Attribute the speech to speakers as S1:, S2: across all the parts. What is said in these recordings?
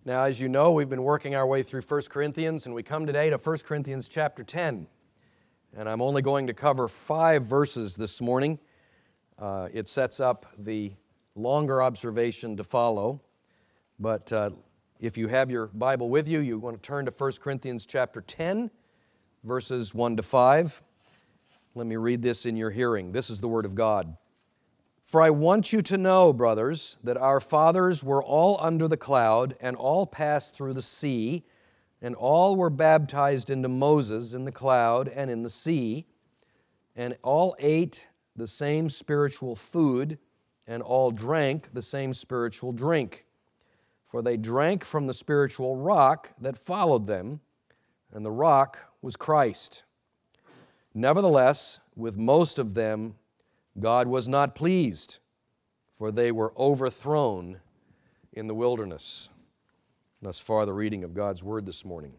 S1: Now, as you know, we've been working our way through 1 Corinthians, and we come today to 1 Corinthians chapter 10. And I'm only going to cover 5 verses this morning. It sets up the longer observation to follow. But if you have your Bible with you, you want to turn to 1 Corinthians chapter 10, verses 1 to 5. Let me read this in your hearing. This is the Word of God. For I want you to know, brothers, that our fathers were all under the cloud, and all passed through the sea, and all were baptized into Moses in the cloud and in the sea, and all ate the same spiritual food, and all drank the same spiritual drink. For they drank from the spiritual rock that followed them, and the rock was Christ. Nevertheless, with most of them, God was not pleased, for they were overthrown in the wilderness. Thus far, the reading of God's Word this morning.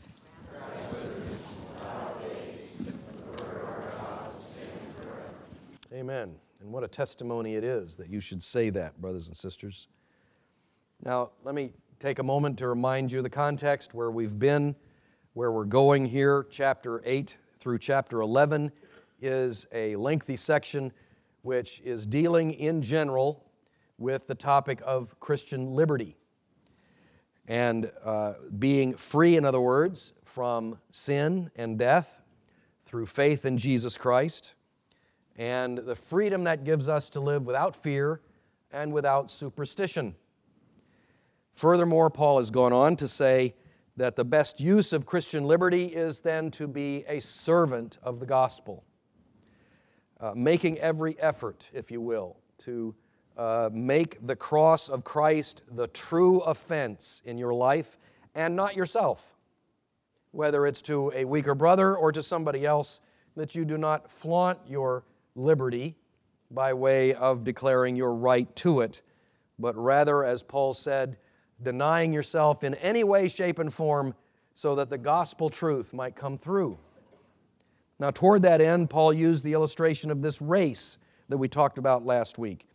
S1: Amen. And what a testimony it is that you should say that, brothers and sisters. Now, let me take a moment to remind you of the context where we've been, where we're going here. Chapter 8 through chapter 11 is a lengthy section which is dealing in general with the topic of Christian liberty and being free, in other words, from sin and death through faith in Jesus Christ, and the freedom that gives us to live without fear and without superstition. Furthermore, Paul has gone on to say that the best use of Christian liberty is then to be a servant of the gospel, making every effort, if you will, to make the cross of Christ the true offense in your life and not yourself, whether it's to a weaker brother or to somebody else, that you do not flaunt your liberty by way of declaring your right to it, but rather, as Paul said, denying yourself in any way, shape, and form so that the gospel truth might come through. Now, toward that end, Paul used the illustration of this race that we talked about last week.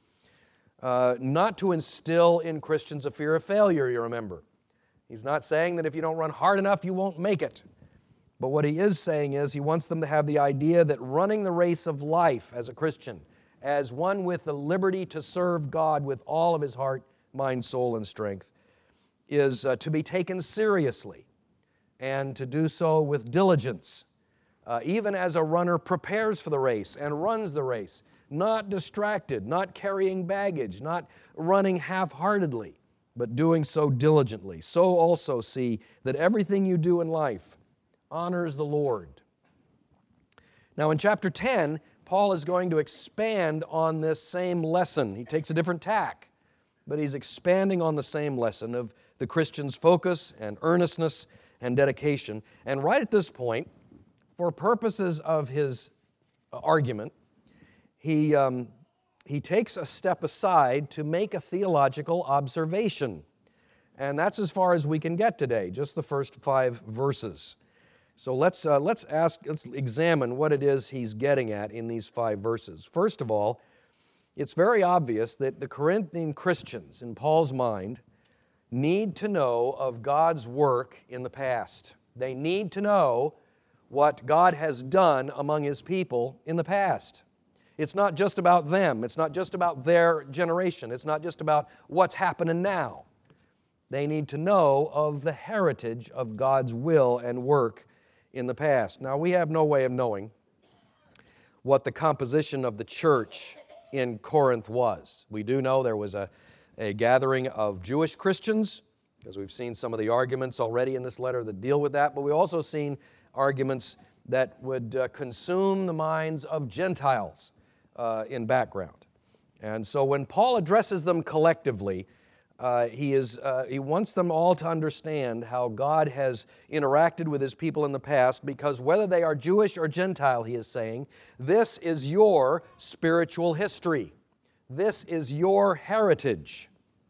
S1: Not to instill in Christians a fear of failure, you remember. He's not saying that if you don't run hard enough, you won't make it. But what he is saying is he wants them to have the idea that running the race of life as a Christian, as one with the liberty to serve God with all of his heart, mind, soul, and strength, is to be taken seriously and to do so with diligence, even as a runner prepares for the race and runs the race, not distracted, not carrying baggage, not running half-heartedly, but doing so diligently. So also see that everything you do in life honors the Lord. Now in chapter 10, Paul is going to expand on this same lesson. He takes a different tack, but he's expanding on the same lesson of the Christian's focus and earnestness and dedication. And right at this point, for purposes of his argument, he takes a step aside to make a theological observation. And that's as far as we can get today, just the first 5 verses. So let's examine what it is he's getting at in these 5 verses. First of all, it's very obvious that the Corinthian Christians, in Paul's mind, need to know of God's work in the past. They need to know what God has done among His people in the past. It's not just about them. It's not just about their generation. It's not just about what's happening now. They need to know of the heritage of God's will and work in the past. Now, we have no way of knowing what the composition of the church in Corinth was. We do know there was a gathering of Jewish Christians, because we've seen some of the arguments already in this letter that deal with that, but we've also seen arguments that would consume the minds of Gentiles in background. And so when Paul addresses them collectively, he wants them all to understand how God has interacted with His people in the past, because whether they are Jewish or Gentile, he is saying, this is your spiritual history. This is your heritage.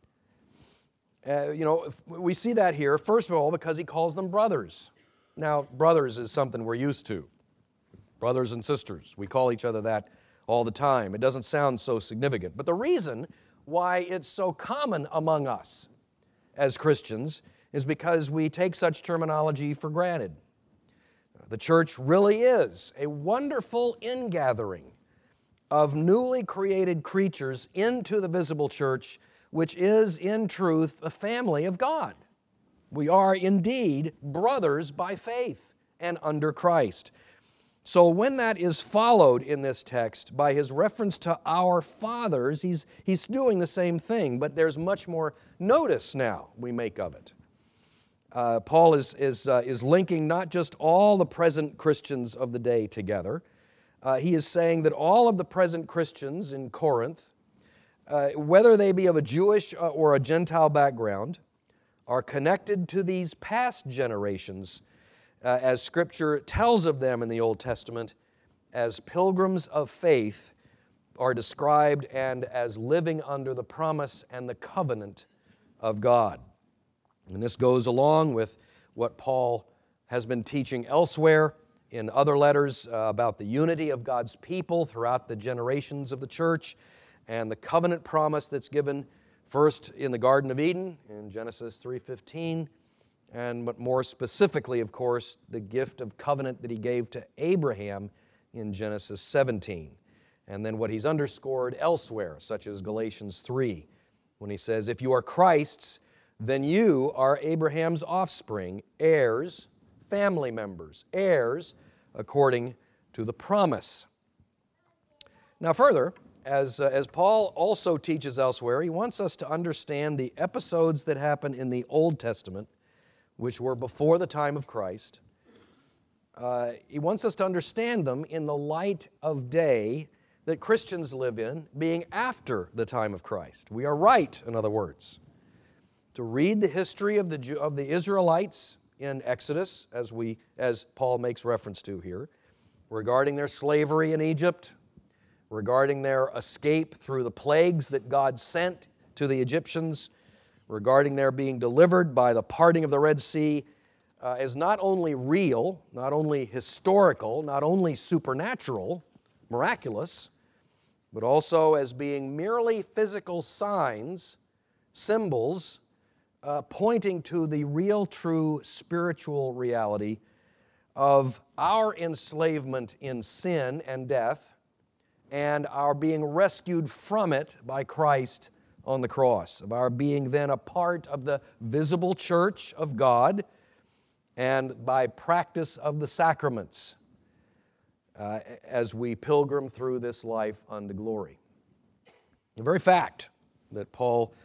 S1: We see that here, first of all, because he calls them brothers. Now, brothers is something we're used to. Brothers and sisters. We call each other that all the time. It doesn't sound so significant. But the reason why it's so common among us as Christians is because we take such terminology for granted. The church really is a wonderful ingathering of newly created creatures into the visible church, which is in truth a family of God. We are indeed brothers by faith and under Christ. So when that is followed in this text by his reference to our fathers, he's doing the same thing, but there's much more notice now we make of it. Paul is linking not just all the present Christians of the day together. He is saying that all of the present Christians in Corinth, whether they be of a Jewish or a Gentile background, are connected to these past generations, as Scripture tells of them in the Old Testament, as pilgrims of faith are described and as living under the promise and the covenant of God. And this goes along with what Paul has been teaching elsewhere in other letters about the unity of God's people throughout the generations of the church and the covenant promise that's given first in the Garden of Eden in Genesis 3:15, and but more specifically, of course, the gift of covenant that he gave to Abraham in Genesis 17. And then what he's underscored elsewhere, such as Galatians 3, when he says, if you are Christ's, then you are Abraham's offspring, heirs, family members, heirs according to the promise. Now further, as Paul also teaches elsewhere, he wants us to understand the episodes that happen in the Old Testament, which were before the time of Christ. He wants us to understand them in the light of day that Christians live in, being after the time of Christ. We are right, in other words, to read the history of the Israelites in Exodus, as Paul makes reference to here, regarding their slavery in Egypt, regarding their escape through the plagues that God sent to the Egyptians, regarding their being delivered by the parting of the Red Sea, is not only real, not only historical, not only supernatural, miraculous, but also as being merely physical signs, symbols, pointing to the real, true spiritual reality of our enslavement in sin and death and our being rescued from it by Christ on the cross, of our being then a part of the visible church of God and by practice of the sacraments as we pilgrim through this life unto glory. The very fact that Paul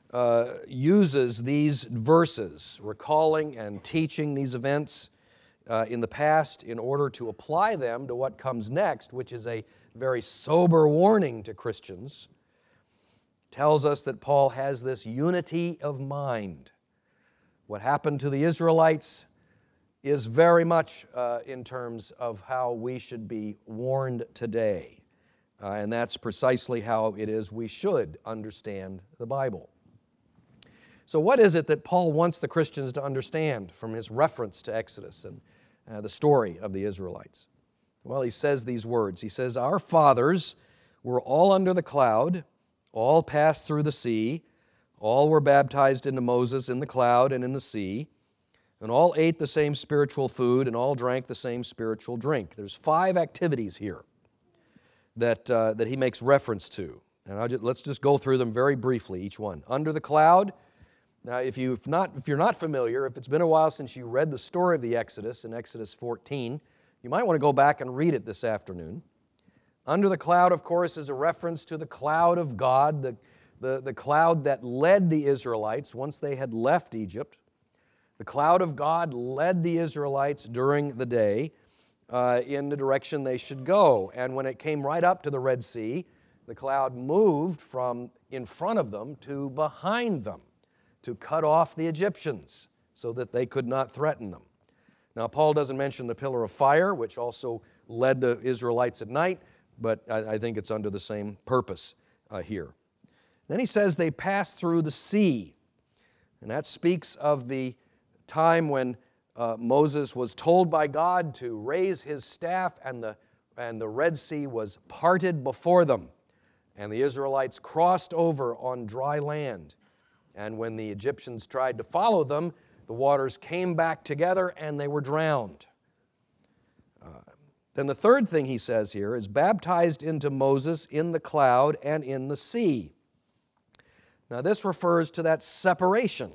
S1: uses these verses, recalling and teaching these events in the past in order to apply them to what comes next, which is a very sober warning to Christians, tells us that Paul has this unity of mind. What happened to the Israelites is very much in terms of how we should be warned today. And that's precisely how it is we should understand the Bible. So what is it that Paul wants the Christians to understand from his reference to Exodus and the story of the Israelites? Well, he says these words. He says, our fathers were all under the cloud, all passed through the sea, all were baptized into Moses in the cloud and in the sea, and all ate the same spiritual food and all drank the same spiritual drink. There's 5 activities here that he makes reference to. And let's just go through them very briefly, each one. Under the cloud. Now, if you're not familiar, if it's been a while since you read the story of the Exodus in Exodus 14, you might want to go back and read it this afternoon. Under the cloud, of course, is a reference to the cloud of God, the cloud that led the Israelites once they had left Egypt. The cloud of God led the Israelites during the day in the direction they should go. And when it came right up to the Red Sea, the cloud moved from in front of them to behind them, to cut off the Egyptians so that they could not threaten them. Now, Paul doesn't mention the pillar of fire, which also led the Israelites at night, but I think it's under the same purpose here. Then he says they passed through the sea, and that speaks of the time when Moses was told by God to raise his staff, and the Red Sea was parted before them, and the Israelites crossed over on dry land. And when the Egyptians tried to follow them, the waters came back together and they were drowned. Then the third thing he says here is baptized into Moses in the cloud and in the sea. Now this refers to that separation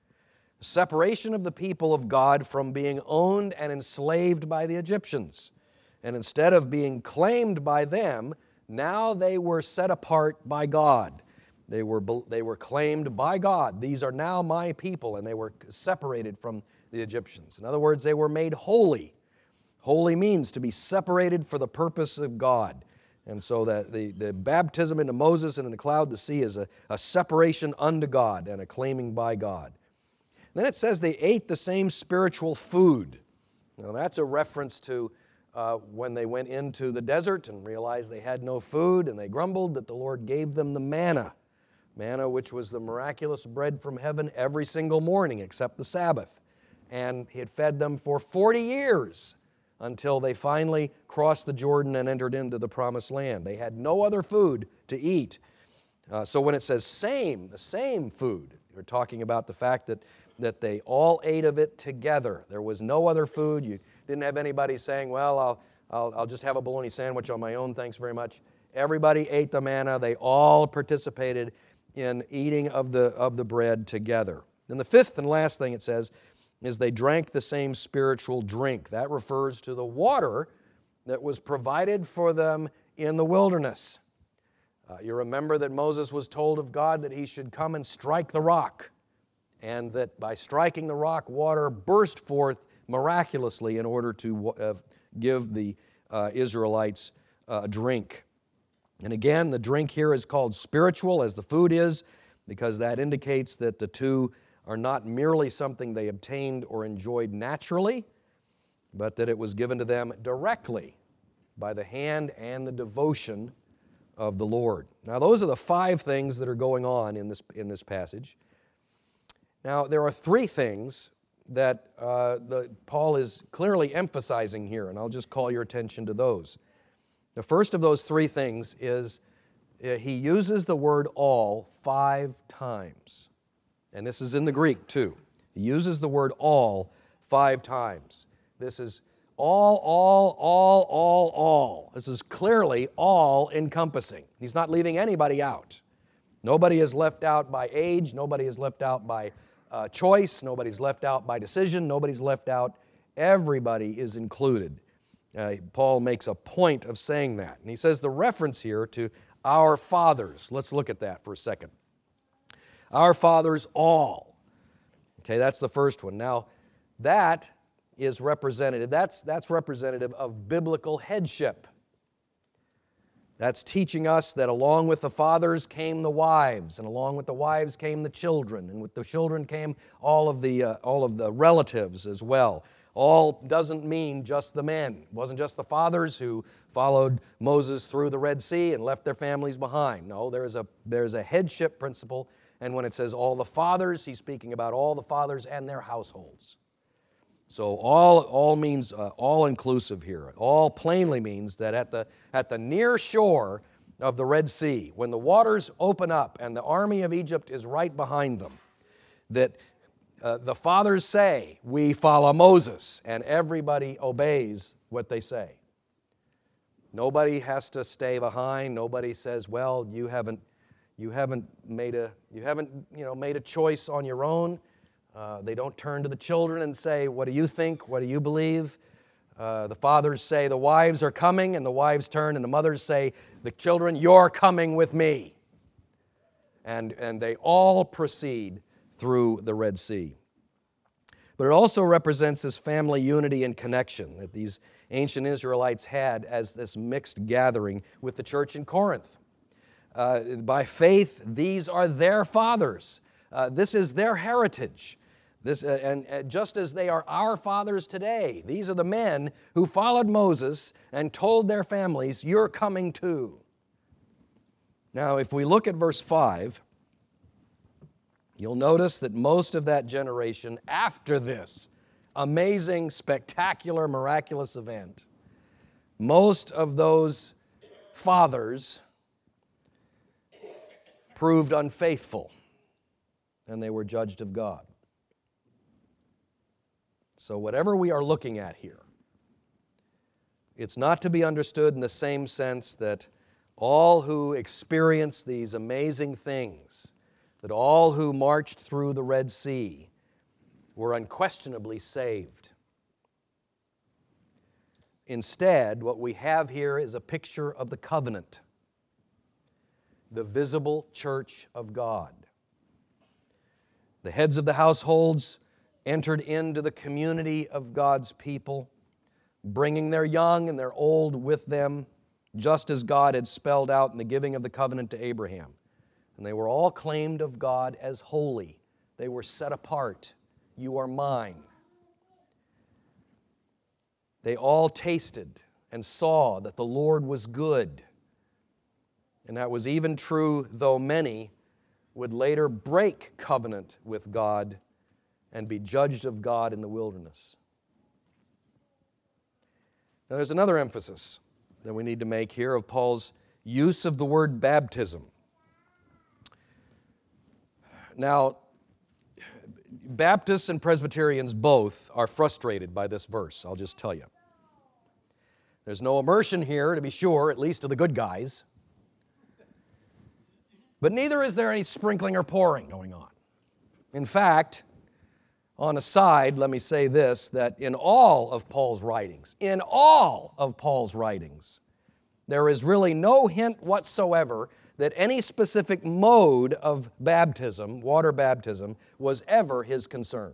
S1: of the people of God from being owned and enslaved by the Egyptians. And instead of being claimed by them, now they were set apart by God. They were claimed by God. These are now my people, and they were separated from the Egyptians. In other words, they were made holy. Holy means to be separated for the purpose of God. And so that the baptism into Moses and in the cloud, the sea, is a separation unto God and a claiming by God. Then it says they ate the same spiritual food. Now that's a reference to when they went into the desert and realized they had no food, and they grumbled that the Lord gave them the manna, which was the miraculous bread from heaven every single morning except the Sabbath. And He had fed them for 40 years until they finally crossed the Jordan and entered into the promised land. They had no other food to eat. So when it says the same food, you're talking about the fact that they all ate of it together. There was no other food. You didn't have anybody saying, well, I'll just have a bologna sandwich on my own, thanks very much. Everybody ate the manna. They all participated in eating of the bread together. Then the fifth and last thing it says is they drank the same spiritual drink. That refers to the water that was provided for them in the wilderness. You remember that Moses was told of God that he should come and strike the rock, and that by striking the rock, water burst forth miraculously in order to give the Israelites a drink. And again, the drink here is called spiritual, as the food is, because that indicates that the two are not merely something they obtained or enjoyed naturally, but that it was given to them directly by the hand and the devotion of the Lord. Now, those are the 5 things that are going on in this passage. Now, there are 3 things that Paul is clearly emphasizing here, and I'll just call your attention to those. The first of those 3 things is he uses the word all 5 times. And this is in the Greek too. He uses the word all 5 times. This is all. This is clearly all encompassing. He's not leaving anybody out. Nobody is left out by age. Nobody is left out by choice. Nobody's left out by decision. Nobody's left out. Everybody is included. Paul makes a point of saying that. And he says the reference here to our fathers. Let's look at that for a second. Our fathers all. Okay, that's the first one. Now, that is representative. That's representative of biblical headship. That's teaching us that along with the fathers came the wives, and along with the wives came the children, and with the children came all of the relatives as well. All doesn't mean just the men. It wasn't just the fathers who followed Moses through the Red Sea and left their families behind. No, there's a headship principle, and when it says all the fathers, he's speaking about all the fathers and their households. So all means all-inclusive here. All plainly means that at the near shore of the Red Sea, when the waters open up and the army of Egypt is right behind them, that the fathers say, we follow Moses, and everybody obeys what they say. Nobody has to stay behind. Nobody says, well, you haven't made a choice on your own. They don't turn to the children and say, what do you think? What do you believe? The fathers say, the wives are coming, and the wives turn, and the mothers say, the children, you're coming with me. And they all proceed through the Red Sea. But it also represents this family unity and connection that these ancient Israelites had as this mixed gathering with the church in Corinth. By faith, these are their fathers. This is their heritage. And just as they are our fathers today, these are the men who followed Moses and told their families, you're coming too. Now, if we look at verse 5, you'll notice that most of that generation after this amazing, spectacular, miraculous event, most of those fathers proved unfaithful. and they were judged of God. So whatever we are looking at here, it's not to be understood in the same sense that all who experienced these amazing things, that all who marched through the Red Sea were unquestionably saved. Instead, what we have here is a picture of the covenant, the visible church of God. The heads of the households entered into the community of God's people, bringing their young and their old with them, just as God had spelled out in the giving of the covenant to Abraham. And they were all claimed of God as holy. They were set apart. You are mine. They all tasted and saw that the Lord was good. And that was even true, though many would later break covenant with God and be judged of God in the wilderness. Now, there's another emphasis that we need to make here of Paul's use of the word baptism. Now, Baptists and Presbyterians both are frustrated by this verse, I'll just tell you. There's no immersion here, to be sure, at least of the good guys. But neither is there any sprinkling or pouring going on. In fact, on a side, let me say this, that in all of Paul's writings, there is really no hint whatsoever that any specific mode of baptism, water baptism, was ever his concern.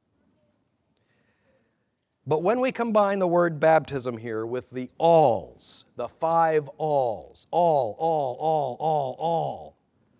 S1: But when we combine the word baptism here with the alls, the 5 alls, all,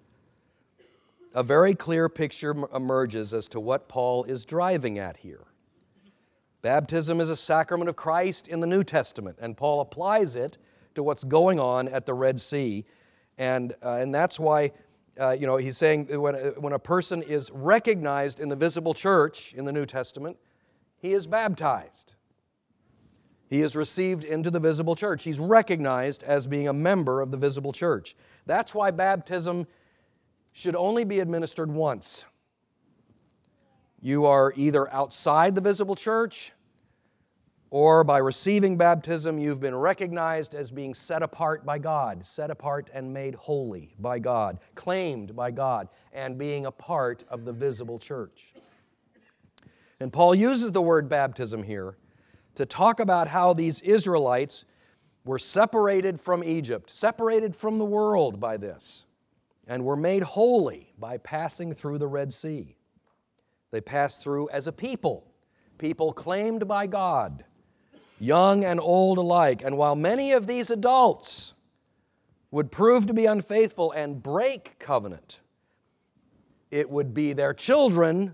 S1: a very clear picture emerges as to what Paul is driving at here. Baptism is a sacrament of Christ in the New Testament, and Paul applies it to what's going on at the Red Sea. And that's why, he's saying when a person is recognized in the visible church in the New Testament, he is baptized. He is received into the visible church. He's recognized as being a member of the visible church. That's why baptism should only be administered once. You are either outside the visible church, or by receiving baptism, you've been recognized as being set apart by God, set apart and made holy by God, claimed by God, and being a part of the visible church. And Paul uses the word baptism here to talk about how these Israelites were separated from Egypt, separated from the world by this, and were made holy by passing through the Red Sea. They passed through as a people claimed by God, young and old alike. And while many of these adults would prove to be unfaithful and break covenant, it would be their children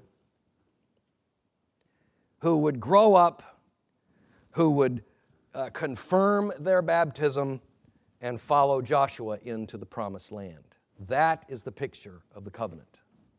S1: who would grow up, who would confirm their baptism and follow Joshua into the promised land. That is the picture of the covenant.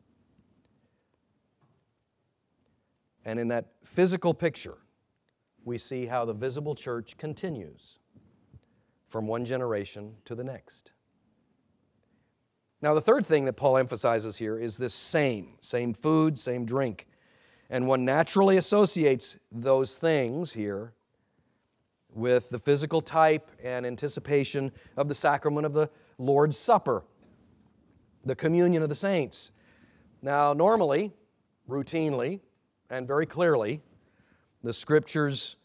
S1: And in that physical picture, we see how the visible church continues from one generation to the next. Now, the third thing that Paul emphasizes here is this same food, same drink. And one naturally associates those things here with the physical type and anticipation of the sacrament of the Lord's Supper, the communion of the saints. Now, normally, routinely, and very clearly, the Scriptures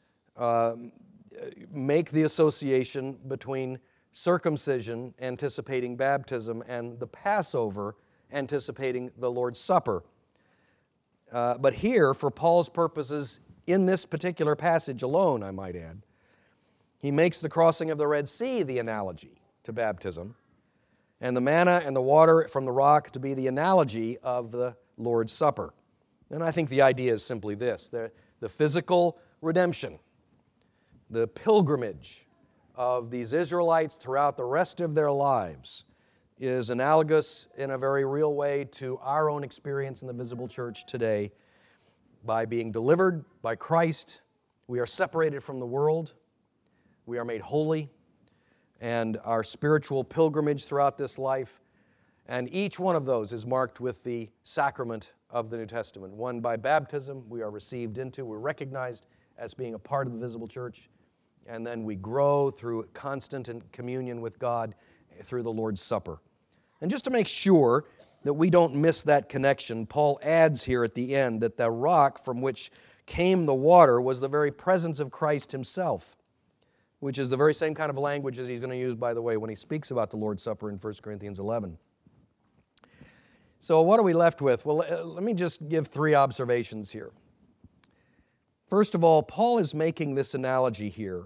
S1: make the association between circumcision, anticipating baptism, and the Passover, anticipating the Lord's Supper. But here, for Paul's purposes, in this particular passage alone, I might add, he makes the crossing of the Red Sea the analogy to baptism, and the manna and the water from the rock to be the analogy of the Lord's Supper. And I think the idea is simply this: the physical redemption, the pilgrimage of these Israelites throughout the rest of their lives is analogous in a very real way to our own experience in the visible church today. By being delivered by Christ, we are separated from the world, we are made holy, and our spiritual pilgrimage throughout this life And each one of those is marked with the sacrament of the New Testament. One by baptism, we are received into, we're recognized as being a part of the visible church, and then we grow through constant communion with God through the Lord's Supper. And just to make sure that we don't miss that connection, Paul adds here at the end that the rock from which came the water was the very presence of Christ himself, which is the very same kind of language as he's going to use, by the way, when he speaks about the Lord's Supper in 1 Corinthians 11. So what are we left with? Well, let me just give 3 observations here. First of all, Paul is making this analogy here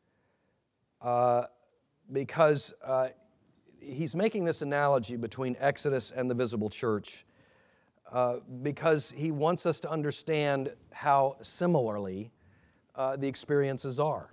S1: because he's making this analogy between Exodus and the visible church because he wants us to understand how similarly the experiences are.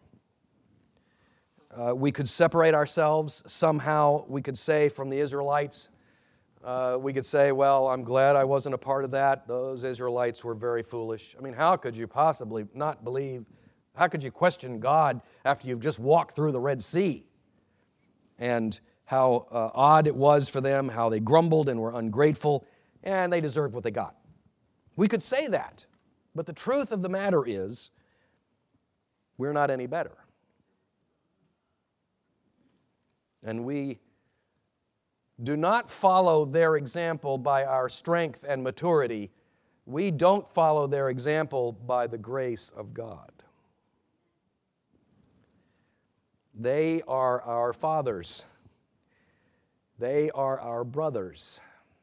S1: We could separate ourselves somehow, we could say, from the Israelites. We could say, well, I'm glad I wasn't a part of that. Those Israelites were very foolish. I mean, how could you possibly not believe? How could you question God after you've just walked through the Red Sea? And how odd it was for them, how they grumbled and were ungrateful, and they deserved what they got. We could say that, but the truth of the matter is, we're not any better. And we do not follow their example by our strength and maturity. We don't follow their example by the grace of God. They are our fathers. They are our brothers.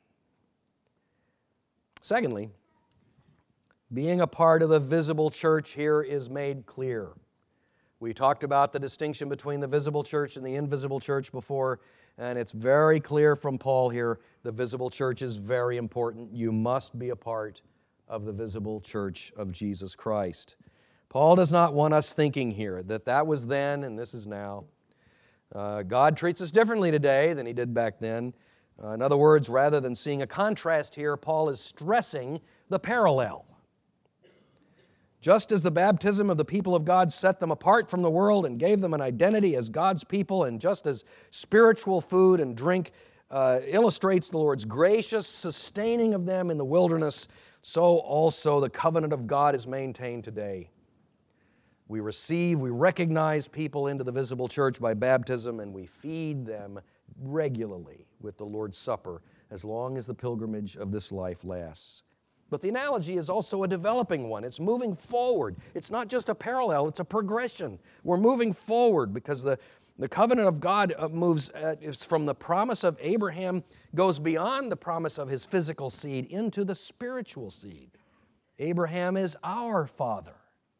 S1: Secondly, being a part of the visible church here is made clear. We talked about the distinction between the visible church and the invisible church before, and it's very clear from Paul here, the visible church is very important. You must be a part of the visible church of Jesus Christ. Paul does not want us thinking here that was then and this is now. God treats us differently today than He did back then. In other words, rather than seeing a contrast here, Paul is stressing the parallel. Just as the baptism of the people of God set them apart from the world and gave them an identity as God's people, and just as spiritual food and drink illustrates the Lord's gracious sustaining of them in the wilderness, so also the covenant of God is maintained today. We recognize people into the visible church by baptism, and we feed them regularly with the Lord's Supper as long as the pilgrimage of this life lasts. But the analogy is also a developing one. It's moving forward. It's not just a parallel, it's a progression. We're moving forward because the covenant of God moves from the promise of Abraham, goes beyond the promise of his physical seed into the spiritual seed. Abraham is our father.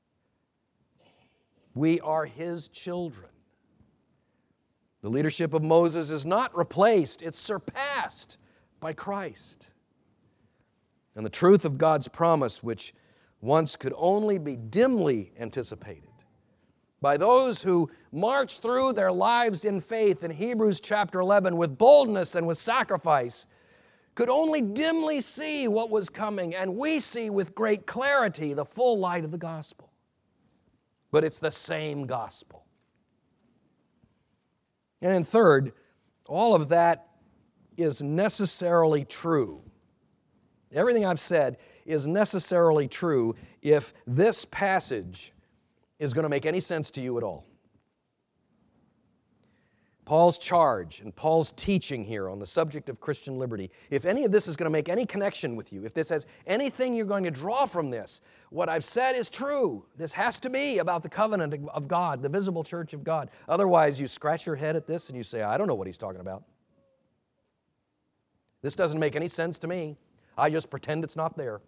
S1: We are his children. The leadership of Moses is not replaced, it's surpassed by Christ. And the truth of God's promise, which once could only be dimly anticipated by those who march through their lives in faith in Hebrews chapter 11 with boldness and with sacrifice, could only dimly see what was coming, and we see with great clarity the full light of the gospel. But it's the same gospel. And then third, all of that is necessarily true. Everything I've said is necessarily true if this passage is going to make any sense to you at all. Paul's charge and Paul's teaching here on the subject of Christian liberty, if any of this is going to make any connection with you, if this has anything you're going to draw from this, what I've said is true. This has to be about the covenant of God, the visible church of God. Otherwise, you scratch your head at this and you say, I don't know what he's talking about. This doesn't make any sense to me. I just pretend it's not there.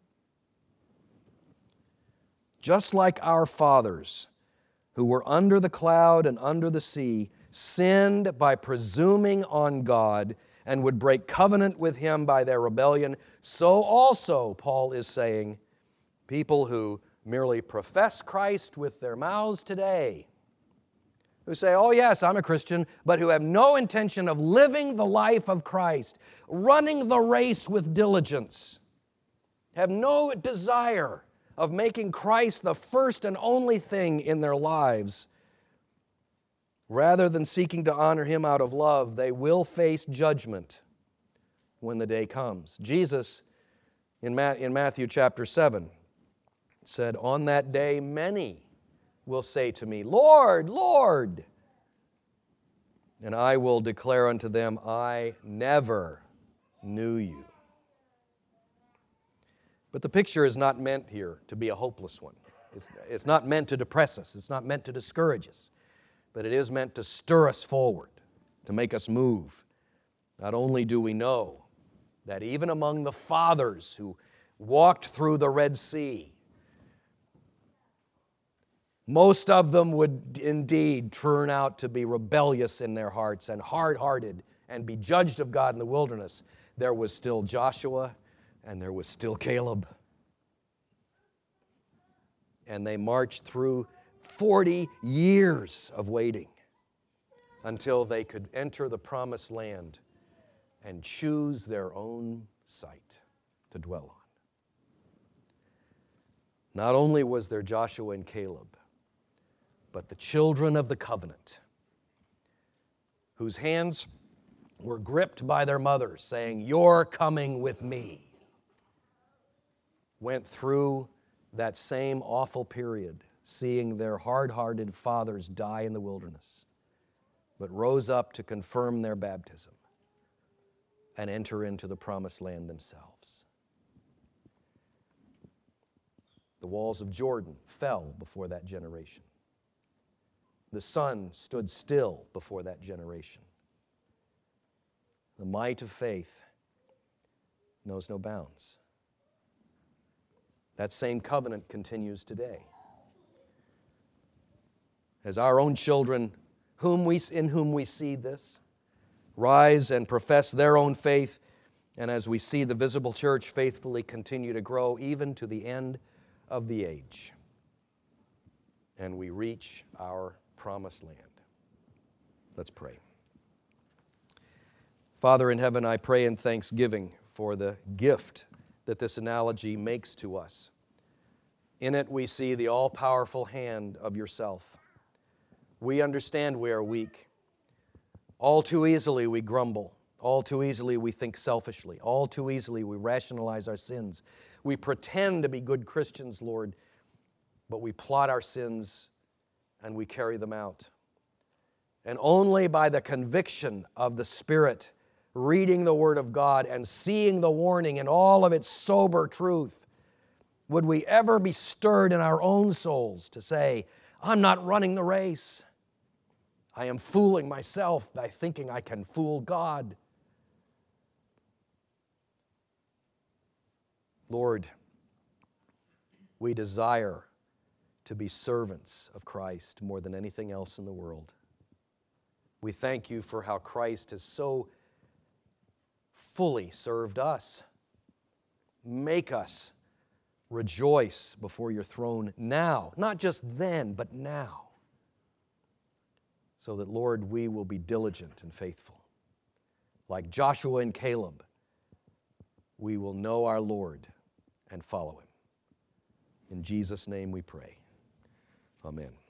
S1: Just like our fathers, who were under the cloud and under the sea, sinned by presuming on God and would break covenant with Him by their rebellion, so also, Paul is saying, people who merely profess Christ with their mouths today, who say, oh yes, I'm a Christian, but who have no intention of living the life of Christ, running the race with diligence, have no desire of making Christ the first and only thing in their lives. Rather than seeking to honor Him out of love, they will face judgment when the day comes. Jesus, in Matthew chapter 7, said, "On that day many will say to me, 'Lord, Lord,' and I will declare unto them, 'I never knew you.'" But the picture is not meant here to be a hopeless one. It's not meant to depress us. It's not meant to discourage us. But it is meant to stir us forward, to make us move. Not only do we know that even among the fathers who walked through the Red Sea, most of them would indeed turn out to be rebellious in their hearts and hard-hearted and be judged of God in the wilderness. There was still Joshua and there was still Caleb. And they marched through 40 years of waiting until they could enter the promised land and choose their own site to dwell on. Not only was there Joshua and Caleb, but the children of the covenant, whose hands were gripped by their mothers, saying, "You're coming with me," went through that same awful period, seeing their hard-hearted fathers die in the wilderness, but rose up to confirm their baptism and enter into the promised land themselves. The walls of Jordan fell before that generation. The sun stood still before that generation. The might of faith knows no bounds. That same covenant continues today. As our own children, in whom we see this, rise and profess their own faith, and as we see the visible church faithfully continue to grow even to the end of the age, and we reach our promised land. Let's pray. Father in heaven, I pray in thanksgiving for the gift that this analogy makes to us. In it we see the all-powerful hand of yourself. We understand we are weak. All too easily we grumble. All too easily we think selfishly. All too easily we rationalize our sins. We pretend to be good Christians, Lord, but we plot our sins and we carry them out. And only by the conviction of the Spirit, reading the Word of God and seeing the warning in all of its sober truth, would we ever be stirred in our own souls to say, "I'm not running the race. I am fooling myself by thinking I can fool God." Lord, we desire to be servants of Christ more than anything else in the world. We thank you for how Christ has so fully served us. Make us rejoice before your throne now, not just then, but now, so that, Lord, we will be diligent and faithful. Like Joshua and Caleb, we will know our Lord and follow him. In Jesus' name we pray. Amen.